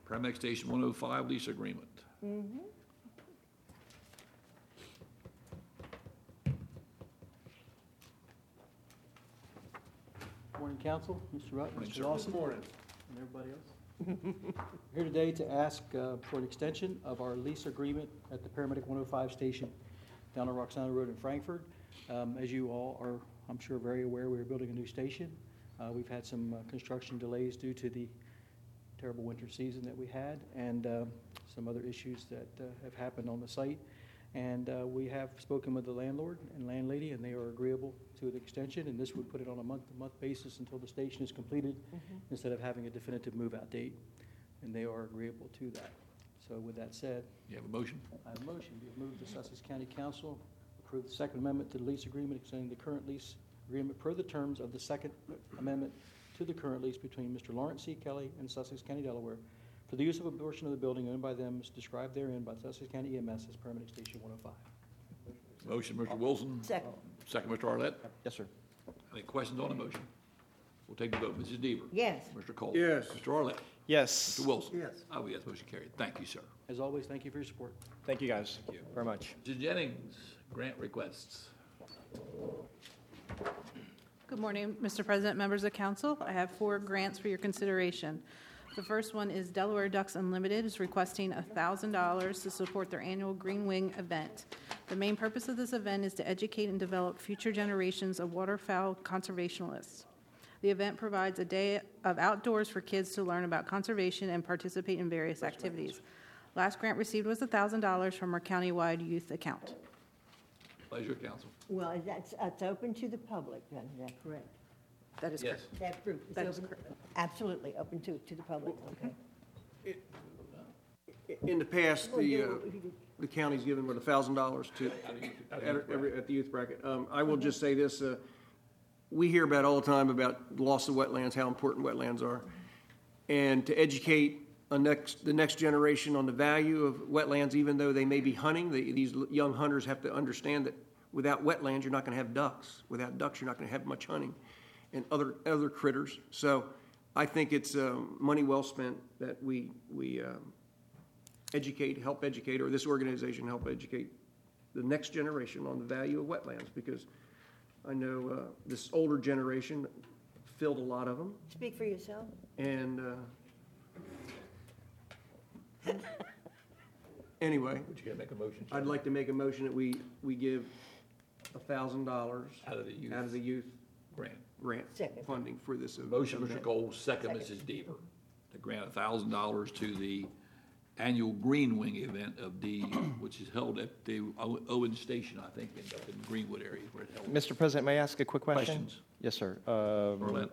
Paramedic Station 105 lease agreement. Morning, Council, Mr. Rutt, Morning, Mr. sir. Lawson, and everybody else. Here today to ask for an extension of our lease agreement at the Paramedic 105 station down on Roxana Road in Frankfurt. As you all are, I'm sure, very aware, we are building a new station. We've had some construction delays due to the terrible winter season that we had, and some other issues that have happened on the site. And we have spoken with the landlord and landlady, and they are agreeable to the extension, and this would put it on a month-to-month basis until the station is completed, instead of having a definitive move-out date, and they are agreeable to that. So with that said, You have a motion? I have a motion. Be it moved the Sussex County Council approve the Second Amendment to the lease agreement, extending the current lease agreement per the terms of the Second Amendment to the current lease between Mr. Lawrence C. Kelly and Sussex County, Delaware, for the use of a portion of the building owned by them as described therein by Sussex County EMS as Paramedic Station 105. Motion, Mr. Wilson. Second. Second, Mr. Arlett. Yes, sir. Any questions on the motion? We'll take the vote. Mrs. Deaver. Yes. Mr. Cole. Yes. Mr. Arlett. Yes. Mr. Wilson. Yes. I vote yes, motion carried. Thank you, sir. As always, thank you for your support. Thank you, guys. Thank you. Very much. Mrs. Jennings, grant requests. Good morning, Mr. President, members of council. I have 4 grants for your consideration. The first one is Delaware Ducks Unlimited is requesting $1,000 to support their annual Green Wing event. The main purpose of this event is to educate and develop future generations of waterfowl conservationists. The event provides a day of outdoors for kids to learn about conservation and participate in various activities. Last grant received was $1,000 from our countywide youth account. Pleasure, council. Well, that's open to the public, then, is that correct? That is Yes. correct. That group is That is open, absolutely open to the public, okay. In the past, the county's given, what, $1,000 to, at the youth bracket. I will just say this, we hear about all the time about the loss of wetlands, how important wetlands are. And to educate the next generation on the value of wetlands, even though they may be hunting, these young hunters have to understand that without wetlands, you're not gonna have ducks. Without ducks, you're not gonna have much hunting and other critters. So I think it's money well spent that we help educate, or this organization help educate the next generation on the value of wetlands, because I know this older generation filled a lot of them, Speak for yourself. and anyway, Would you gotta make a motion? I'd like to make a motion that we give $1,000 Out of the youth. out of the youth Grant. grant Second. funding for this event. Motion, Mr. Cole, second, Mrs. Deaver, to grant $1,000 to the annual Green Wing event of the, which is held at the Owen Station, I think, in Greenwood area where it's held. Mr. President, may I ask a quick question? Questions? Yes, sir. Arlett.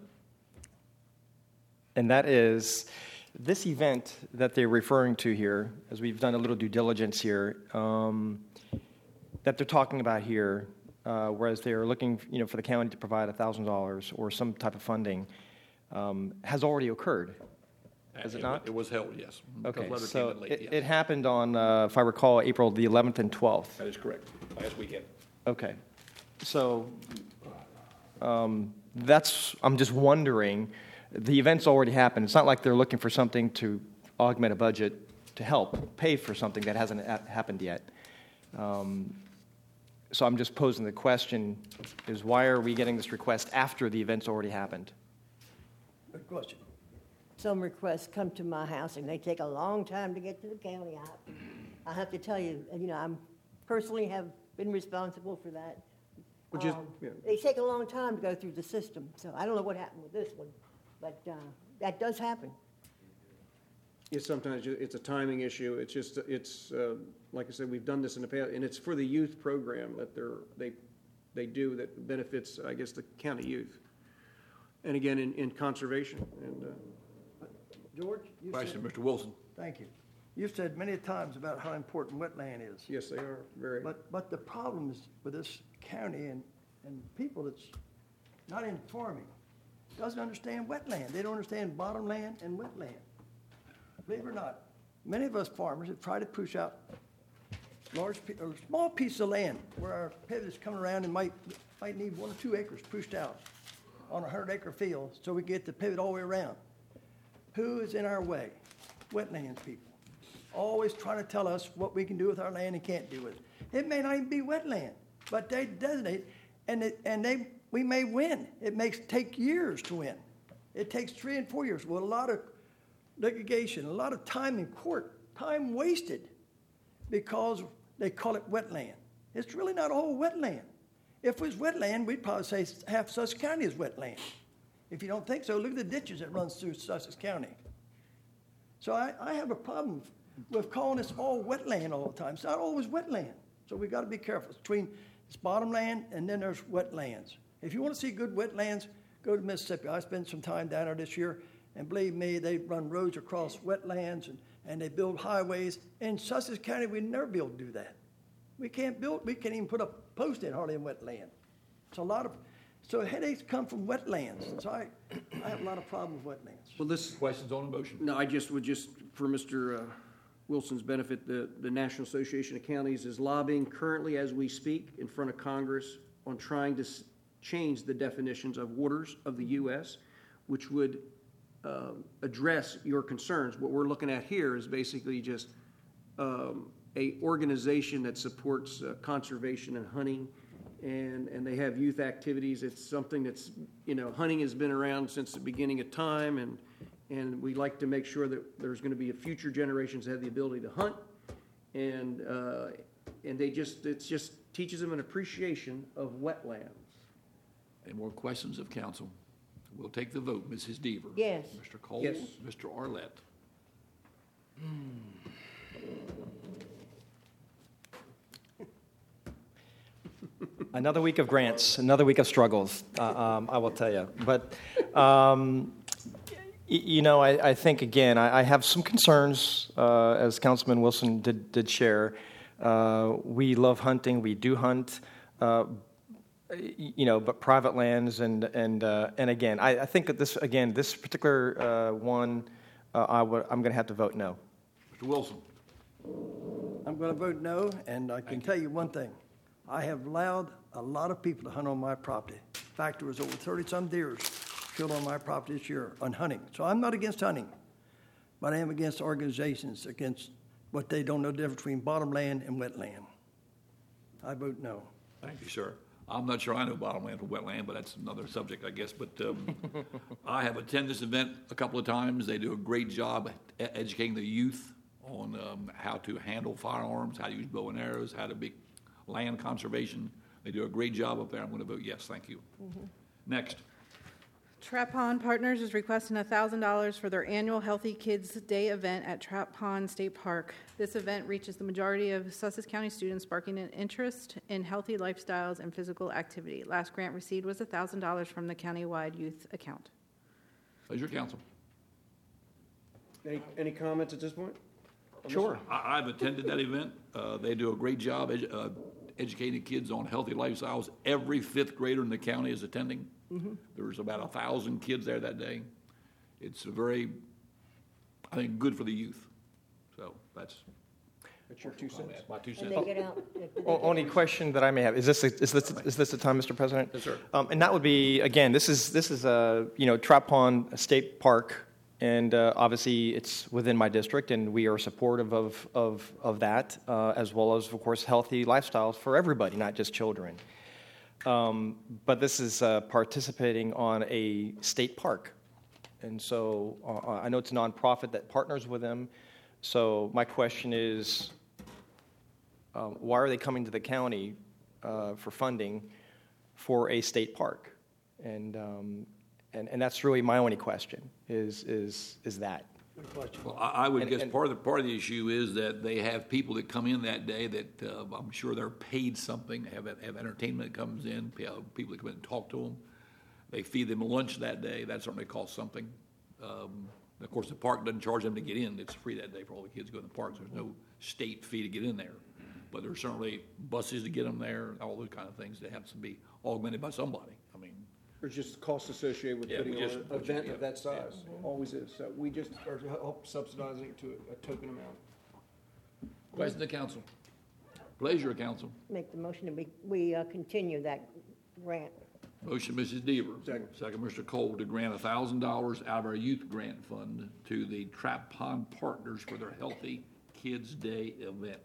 And that is, this event that they're referring to here, as we've done a little due diligence here, that they're talking about here, whereas they're looking, for the county to provide $1,000 or some type of funding, has already occurred. Has it not? It was held, yes. Okay, Because letter so came in late, yes. it happened on, if I recall, April the 11th and 12th. That is correct, last weekend. Okay. So I'm just wondering, the event's already happened. It's not like they're looking for something to augment a budget to help pay for something that hasn't happened yet. So I'm just posing the question, is why are we getting this request after the event's already happened? Good question. Some requests come to my house, and they take a long time to get to the county. I have to tell you, I'm personally have been responsible for that. Well, just, They take a long time to go through the system, so I don't know what happened with this one, but that does happen. Sometimes it's a timing issue. It's just, like I said, we've done this in the past, and it's for the youth program that they do that benefits, I guess, the county youth. And again, in conservation. And George, you Question, said, Mr. Wilson. thank you. You've said many times about how important wetland is. yes, they are very. But the problem is with this county and people that's not in farming, doesn't understand wetland. They don't understand bottomland and wetland. Believe it or not, many of us farmers have tried to push out or small piece of land where our pivot is coming around and might need 1 or 2 acres pushed out on a 100-acre field so we get the pivot all the way around. Who is in our way? wetlands people. Always trying to tell us what we can do with our land and can't do with it. It may not even be wetland, but they designate, we may win. It may take years to win. It takes 3 and 4 years with a lot of litigation, a lot of time in court, time wasted because they call it wetland. It's really not a whole wetland. If it was wetland, we'd probably say half Sussex County is wetland. If you don't think so, look at the ditches that runs through Sussex County. So I have a problem with calling this all wetland all the time. It's not always wetland. So we got to be careful. It's between it's bottomland and then there's wetlands. If you want to see good wetlands, go to Mississippi. I spent some time down there this year, and believe me, they run roads across wetlands and they build highways. In Sussex County, we'd never be able to do that. We can't even put a post in hardly in wetland. So headaches come from wetlands. And so I have a lot of problems with wetlands. Well, this, Questions on the motion? no, I just would for Mr. Wilson's benefit, the National Association of Counties is lobbying currently as we speak in front of Congress on trying to change the definitions of waters of the U.S., which would address your concerns. What we're looking at here is basically just a organization that supports conservation and hunting, and they have youth activities. It's something that's, hunting has been around since the beginning of time, and we like to make sure that there's going to be future generations that have the ability to hunt, and it just teaches them an appreciation of wetlands. Any more questions of council? We'll take the vote. Mrs. Deaver? Yes. Mr. Cole? Yes. Mr. Arlett? Another week of grants, another week of struggles, I will tell you. But, I think, again, I have some concerns, as Councilman Wilson did share. We love hunting. We do hunt, but private lands and again, I think that this particular one, I'm going to have to vote no. Mr. Wilson? I'm going to vote no, and I can tell you one thing. I have allowed a lot of people to hunt on my property. In fact, there was over 30-some deers killed on my property this year on hunting. So I'm not against hunting, but I am against organizations, against what they don't know the difference between bottomland and wetland. I vote no. Thank you, sir. I'm not sure I know bottomland from wetland, but that's another subject, I guess. But I have attended this event a couple of times. They do a great job educating the youth on how to handle firearms, how to use bow and arrows, how to be land conservation. They do a great job up there. I'm going to vote yes. Thank you. Mm-hmm. Next. Trap Pond Partners is requesting $1,000 for their annual Healthy Kids Day event at Trap Pond State Park. This event reaches the majority of Sussex County students sparking an interest in healthy lifestyles and physical activity. Last grant received was $1,000 from the countywide youth account. Pleasure, council. Any comments at this point? Sure. I've attended that event. They do a great job educating kids on healthy lifestyles. Every fifth grader in the county is attending. Mm-hmm. There's about 1,000 kids there that day. It's very, I think, good for the youth. So that's Your 2 cents. my 2 And cents. they get out. Only question that I may have, is this the time, Mr. President? Yes, sir. And that would be, again, this is Trap Pond State Park, and obviously it's within my district, and we are supportive of that, as well as, of course, healthy lifestyles for everybody, not just children. But this is participating on a state park, and so I know it's a nonprofit that partners with them. So my question is, why are they coming to the county for funding for a state park? And that's really my only question. Is that? Well, I would guess part of the issue is that they have people that come in that day that I'm sure they're paid something, have entertainment that comes in, people that come in and talk to them. They feed them lunch that day. That certainly costs something. Of course, the park doesn't charge them to get in. It's free that day for all the kids who go in the park. So there's no state fee to get in there. But there's certainly buses to get them there, all those kind of things that have to be augmented by somebody. I mean, There's just costs associated with putting on an event of that size. Always is. So we just are help subsidizing it to a token amount. question to council. Pleasure, council. Make the motion that we continue that grant. Motion, Mrs. Deaver. Second. Second, Mr. Cole, to grant $1,000 out of our youth grant fund to the Trap Pond Partners for their Healthy Kids Day event.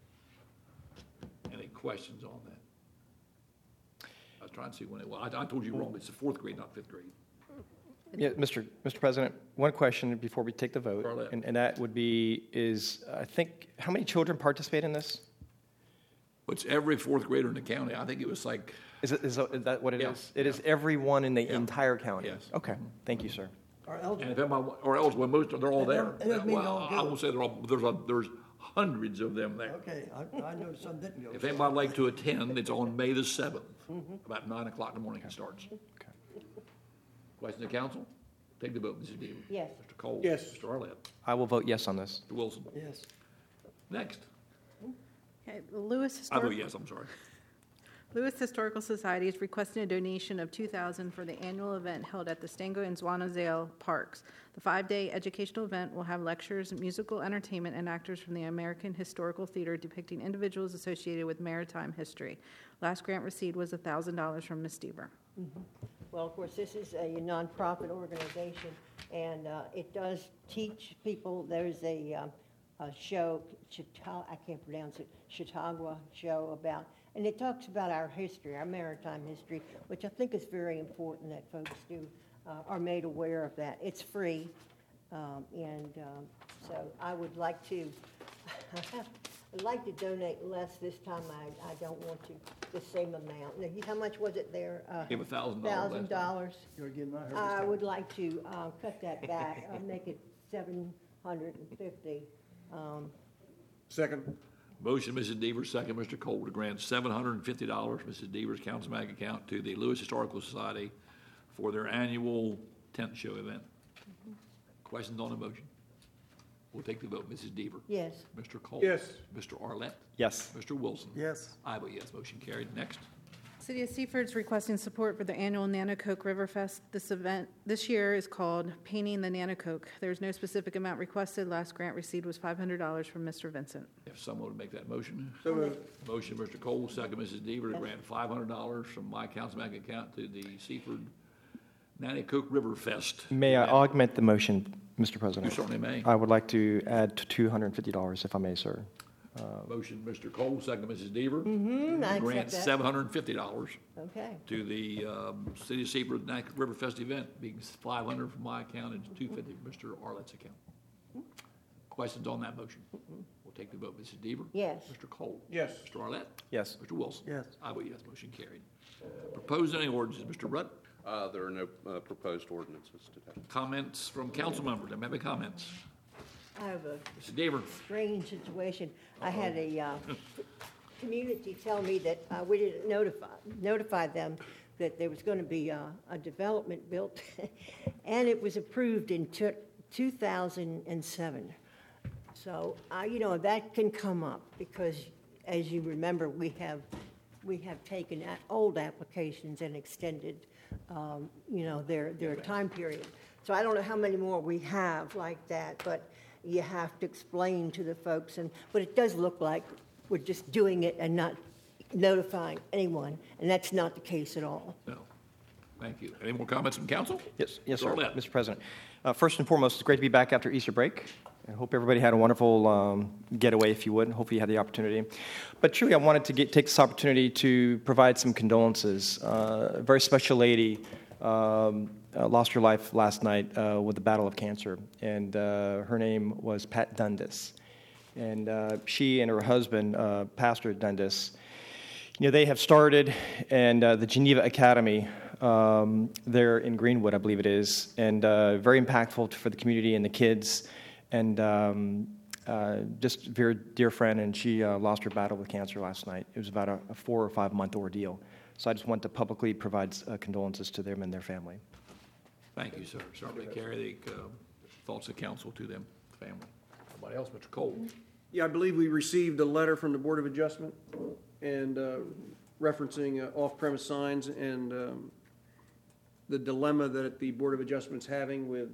Any questions on that? I was trying to see when it was. I told you wrong. It's the fourth grade, not fifth grade. Yeah, Mr. President, one question before we take the vote, Arlette. and that would be, I think, how many children participate in this? It's every fourth grader in the county. I think it was like, Is that what it Yeah, is? It is everyone in the Yeah. entire county? Yes. Okay, thank you, sir. Are and eligible. if anybody, or else, well, most, they're all It there. don't- it doesn't mean Well, don't I go. won't say they're all, there's hundreds of them there. Okay, I know some didn't go. If anybody would like to attend, it's on May the 7th, about 9 o'clock in the morning it starts. Questions of council? Take the vote, Mrs. Deaver. Yes. Mr. Cole? Yes. Mr. Arlette? I will vote yes on this. Mr. Wilson? Yes. Next. Okay, the Lewis I vote Historical. yes, I'm sorry. Lewis Historical Society is requesting a donation of $2,000 for the annual event held at the Stango and Zwanazale Parks. The 5-day educational event will have lectures, musical entertainment, and actors from the American Historical Theater depicting individuals associated with maritime history. Last grant received was $1,000 from Ms. Deaver. Well, of course, this is a nonprofit organization, and it does teach people. There's a show, I can't pronounce it, Chautauqua show about, and it talks about our history, our maritime history, which I think is very important that folks are made aware of that. It's free, and so I would like to, I'd like to donate less this time. I don't want to, the same amount. Now, how much was it there? Give $1,000 last time. $1,000. You're getting my I would like to cut that back, make it $750. Second. Motion, Mrs. Deaver, second, Mr. Cole, to grant $750, Mrs. Deaver's council bank account, to the Lewis Historical Society for their annual tent show event. Questions on the motion? We'll take the vote. Mrs. Deaver? Yes. Mr. Cole? Yes. Mr. Arlette? Yes. Mr. Wilson? Yes. I vote yes. Motion carried. Next. City of Seaford is requesting support for the annual Nanacoke River Fest. This event this year is called Painting the Nanacoke. There's no specific amount requested. Last grant received was $500 from Mr. Vincent. If someone would make that motion. So moved. Motion, Mr. Cole, second, Mrs. Deaver, to grant $500 from my council bank account to the Seaford Nanacoke River Fest. May I event. augment the motion, Mr. You President? certainly may. I would like to add $250, if I may, sir. Motion, Mr. Cole, second, Mrs. Deaver. I Grant accept that. $750 Okay. to the City of Seaford Nanacoke River Fest event, being $500 from my account and $250 from Mr. Arlette's account. Questions on that motion? We'll take the vote. Mrs. Deaver? Yes. Mr. Cole? Yes. Mr. Arlette? Yes. Mr. Wilson? Yes. I vote yes. Motion carried. Proposed zoning ordinances, Mr. Rutt? There are no proposed ordinances today. Comments from council members? Am I having comments? I have a Mrs. Deaver? strange situation. I had a community tell me that we didn't notify them that there was going to be a development built, and it was approved in 2007. So, that can come up because, as you remember, we have taken old applications and extended, their time period. So I don't know how many more we have like that, but you have to explain to the folks. But it does look like we're just doing it and not notifying anyone, and that's not the case at all. No. Thank you. Any more comments from council? Yes, Mr. sir, Arlette. Mr. President. First and foremost, it's great to be back after Easter break. I hope everybody had a wonderful getaway, if you would. Hopefully you had the opportunity. But truly, I wanted to take this opportunity to provide some condolences. A very special lady lost her life last night with the battle of cancer, and her name was Pat Dundas. And she and her husband, Pastor Dundas, they have started and the Geneva Academy there in Greenwood, I believe it is, and very impactful for the community and the kids, and just a very dear friend, and she lost her battle with cancer last night. It was about a 4 or 5 month ordeal. So I just want to publicly provide condolences to them and their family. Thank you, sir. Certainly carry the thoughts of council to them, family. Somebody else, Mr. Cole? Yeah, I believe we received a letter from the Board of Adjustment and referencing off-premise signs and the dilemma that the Board of Adjustment's having with,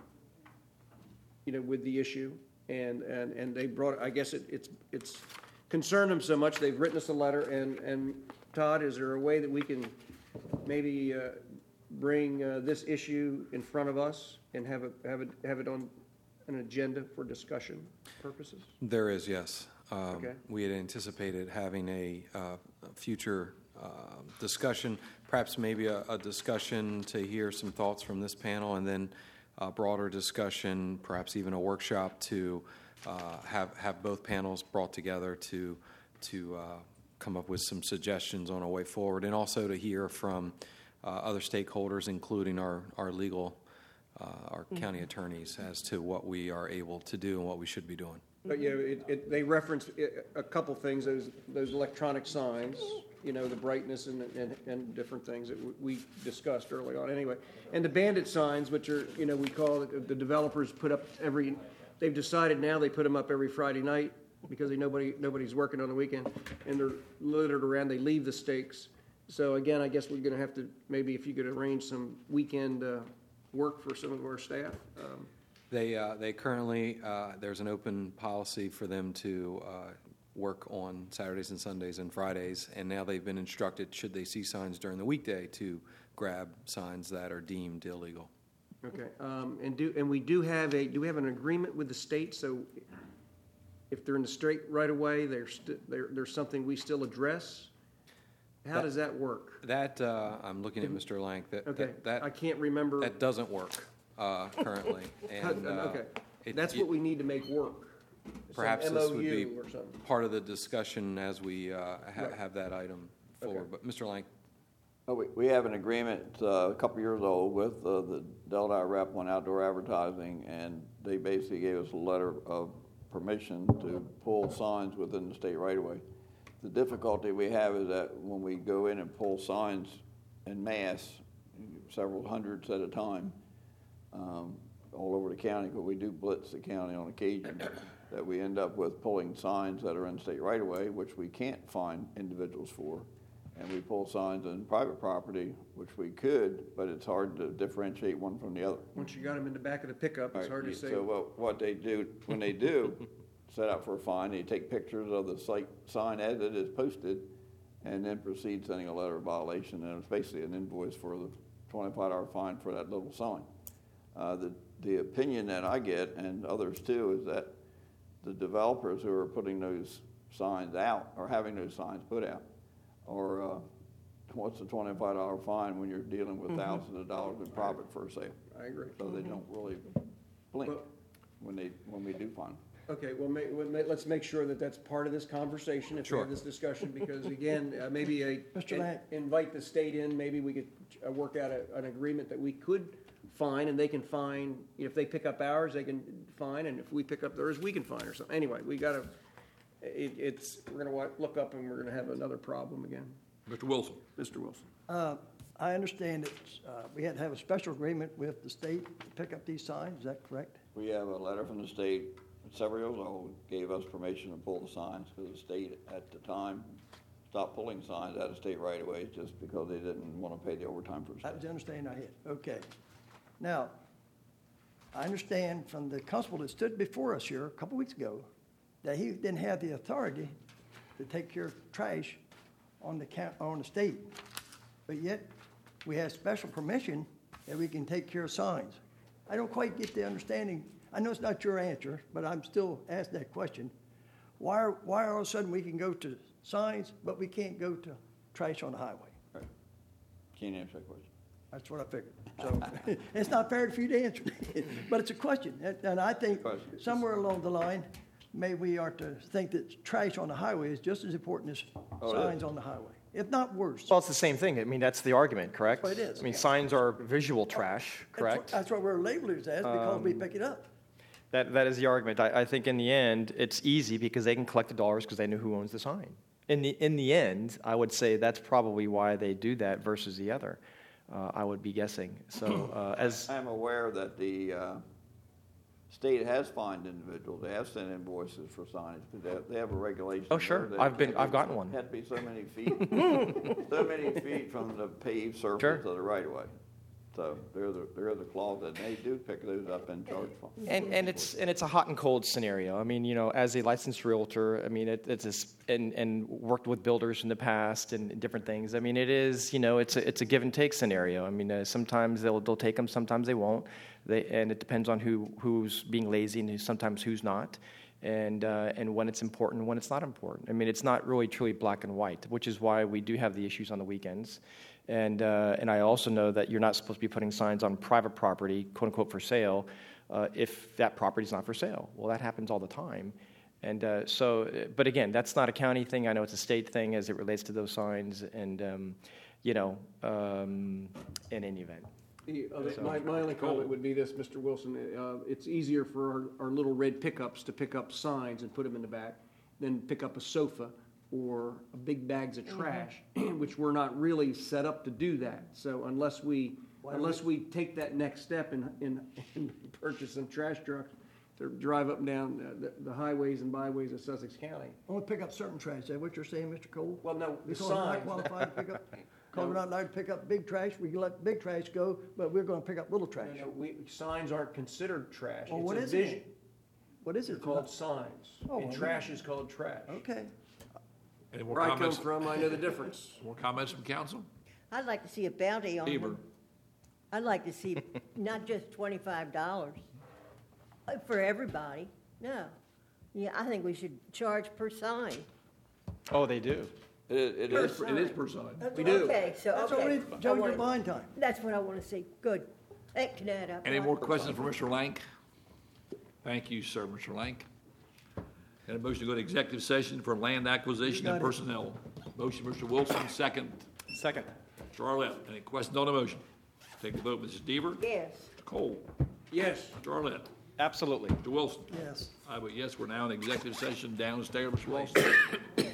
with the issue. And they brought, I guess it's concerned them so much, they've written us a letter. And Todd, is there a way that we can maybe bring this issue in front of us and have it on an agenda for discussion purposes? There is, yes. Okay. We had anticipated having a future discussion, perhaps maybe a discussion to hear some thoughts from this panel, and then a broader discussion, perhaps even a workshop to have both panels brought together to come up with some suggestions on a way forward, and also to hear from other stakeholders, including our legal, our county attorneys, as to what we are able to do and what we should be doing. But yeah, they reference a couple things, those electronic signs, you know, the brightness and different things that we discussed early on anyway. And the bandit signs, which are, you know, we call it, the developers put up they've decided now they put them up every Friday night because nobody's working on the weekend, and they're littered around, they leave the stakes. So again, I guess we're gonna have to, maybe if you could arrange some weekend work for some of our staff. They currently, there's an open policy for them to work on Saturdays and Sundays and Fridays, and now they've been instructed, should they see signs during the weekday, to grab signs that are deemed illegal. Okay, and we do have an agreement with the state, so if they're in the state right away, there's something we still address? How does that work? That, I'm looking at Mr. Lank, Okay, that I can't remember. that doesn't work currently. And, Okay, that's what we need to make work. Perhaps Some this would be MOU or something. part of the discussion as we have that item forward. Okay. But Mr. Lank, We have an agreement a couple years old with the Delta rep on outdoor advertising, and they basically gave us a letter of permission to pull signs within the state right-of-way. The difficulty we have is that when we go in and pull signs en masse, several hundreds at a time, all over the county, but we do blitz the county on occasion, that we end up with pulling signs that are in state right-of-way, which we can't find individuals for. And we pull signs on private property, which we could, but it's hard to differentiate one from the other. Once you got them in the back of the pickup, it's hard to say. So what they do, when they do set out for a fine, they take pictures of the sign as it is posted, and then proceed sending a letter of violation, and it's basically an invoice for the $25 fine for that little sign. The opinion that I get, and others too, is that the developers who are putting those signs out, or having those signs put out, or what's the $25 fine when you're dealing with thousands of dollars in profit for a sale? I agree. So they don't really blink Well- when we do find them. Okay, well, let's make sure that that's part of this conversation, if we have this discussion, because again, maybe Mr. Lang. invite the state in, maybe we could work out an agreement that we could fine, and they can fine, if they pick up ours, they can fine, and if we pick up theirs, we can fine or something. Anyway, we gotta, we're gonna look up and we're gonna have another problem again. Mr. Wilson. Mr. Wilson. I understand that we had to have a special agreement with the state to pick up these signs, is that correct? We have a letter from the state, several years old, gave us permission to pull the signs, because the state at the time stopped pulling signs out of state right-of-way just because they didn't want to pay the overtime for the That was state. the understanding I had. Okay. Now, I understand from the constable that stood before us here a couple weeks ago that he didn't have the authority to take care of trash on the state. But yet, we have special permission that we can take care of signs. I don't quite get the understanding. I know it's not your answer, but I'm still asking that question. Why all of a sudden we can go to signs, but we can't go to trash on the highway? Right. Can't answer that question. That's what I figured. So it's not fair for you to answer, but it's a question. And I think somewhere along the line, maybe we are to think that trash on the highway is just as important as signs on the highway, if not worse. Well, it's the same thing. I mean, that's the argument, correct? That's what it is. I mean, signs are visual trash, correct? That's what we're labelers as, because we pick it up. That is the argument. I think in the end, it's easy because they can collect the dollars because they know who owns the sign. In the end, I would say that's probably why they do that versus the other. I would be guessing. So I'm aware that the state has fined individuals. They have sent invoices for signage, but they have a regulation. Oh, sure. there that I've gotten one. Had to be so many feet, from the paved surface Sure. of the right of way. So there is a clause that they do pick those up and charge for them. And it's a hot and cold scenario. I mean, as a licensed realtor, I mean, and worked with builders in the past and different things. I mean, it is, it's a give and take scenario. I mean, sometimes they'll take them, sometimes they won't. And it depends on who's being lazy and sometimes who's not. And when it's important, when it's not important. I mean, it's not really truly black and white, which is why we do have the issues on the weekends. And I also know that you're not supposed to be putting signs on private property, quote unquote, for sale, if that property is not for sale. Well, that happens all the time. And but again, that's not a county thing. I know it's a state thing as it relates to those signs. And in any event. My only comment would be this, Mr. Wilson. It's easier for our little red pickups to pick up signs and put them in the back than pick up a sofa or big bags of trash, which we're not really set up to do that. So unless we take that next step and purchase some trash trucks to drive up and down the highways and byways of Sussex County. Only pick up certain trash, is that what you're saying, Mr. Cole? Well, no, the Because we're not signs. qualified to pick up, because we're not allowed to pick up big trash, we can let big trash go, but we're gonna pick up little trash. Signs aren't considered trash. Well, It's what a is vision. it? What is They're it? called signs, Oh, and well, trash is called trash. Okay. Any more Where I come comments? from, I know the difference. More comments from council? I'd like to see a bounty on Deaver. them. I'd like to see not just $25 for everybody, no. Yeah, I think we should charge per sign. Oh, they do. It It is. is per sign. We do. Okay, so, That's okay. already, I Joe, your wanna- buying time. That's what I want to see. Good. That can add up. Any more questions for Mr. Lank? Thank you, sir, Mr. Lank. Got a motion to go to executive session for land acquisition and personnel. Motion, Mr. Wilson, second. Second. Mr. Arlett, any questions on the motion? Take the vote, Mrs. Deaver. Yes. Mr. Cole. Yes. Mr. Arlett. Absolutely. Mr. Wilson. Yes. I vote yes, we're now in executive session downstairs, Mr. Wilson.